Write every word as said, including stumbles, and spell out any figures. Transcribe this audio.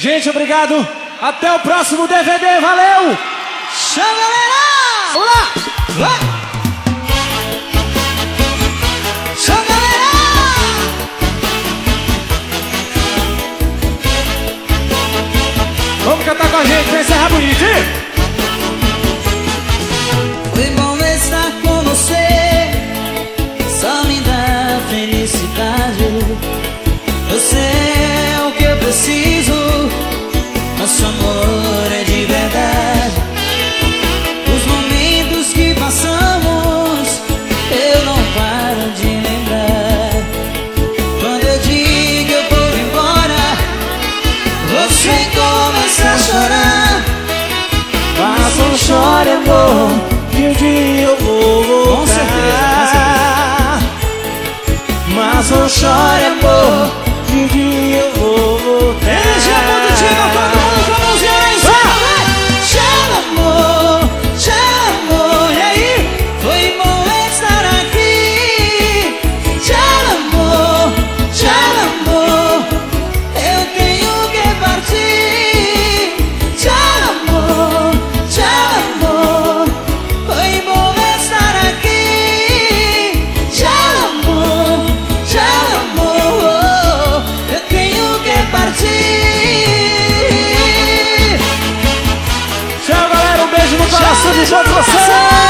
Gente, obrigado. Até o próximo D V D. Valeu! Tchau, galera! Vamos lá! Vai! Tchau, galera! Vamos cantar com a gente pra encerrar bonito, hein? Foi bom estar com você, só me dá felicidade. Você é o que eu preciso, nosso amor é de verdade. Os momentos que passamos, eu não paro de lembrar. Quando eu digo eu vou embora, você começa a chorar. Mas não chore, amor, que um dia eu vou voltar. Com certeza, com certeza. Mas não chore, amor, que um dia eu vou voltar. Energia produtiva, todo mundo com a mãozinha lá em cima, vai! Tchau, amor, tchau, amor. E aí? Foi bom estar aqui. Tchau, amor, tchau, amor. Eu tenho que partir. Tchau, amor, tchau, amor. Foi bom estar aqui. Tchau, amor, tchau, amor. Eu tenho que partir. Tchau, galera, um beijo no coração de todos vocês.